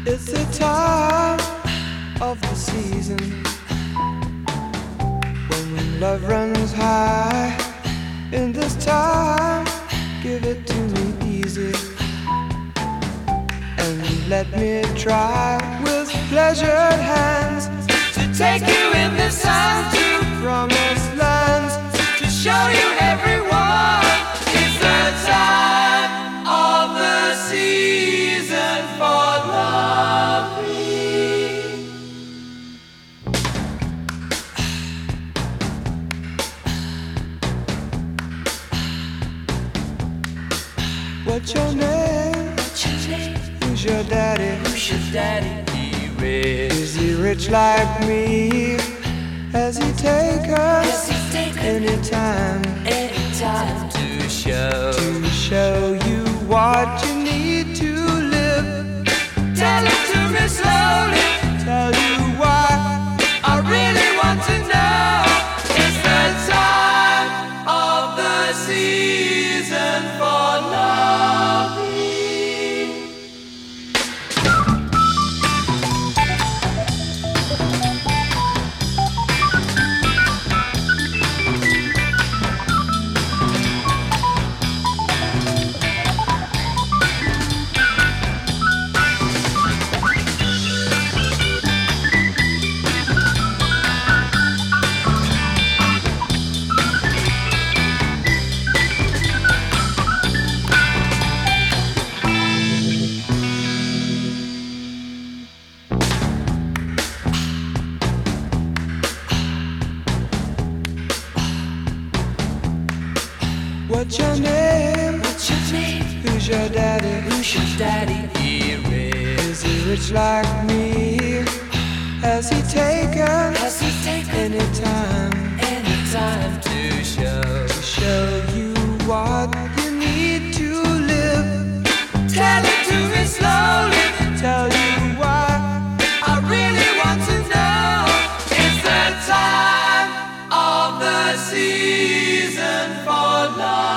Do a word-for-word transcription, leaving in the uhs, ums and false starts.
It's the time of the season when love runs high. In this time, give it to me easy and let me try with pleasured hands to take you in the sun to promised lands, to show you everyone. It's the time of the season for loving. What's your name? What's your name? Who's your daddy? Who's your daddy? He rich. Is he rich like me? Has he take us anytime? Anytime to show to show you what you need to live. Tell it to me slowly. Tell you why I really want to know. It's the time of the season for loving. What's your name? What's your name? Who's your daddy? Who's your daddy? He rich. Is he rich like me? Has he taken? Has he taken anytime? Anytime to show to show you what you need to live. Tell it to me slowly. Tell you why I really want to know. It's the time of the season for love.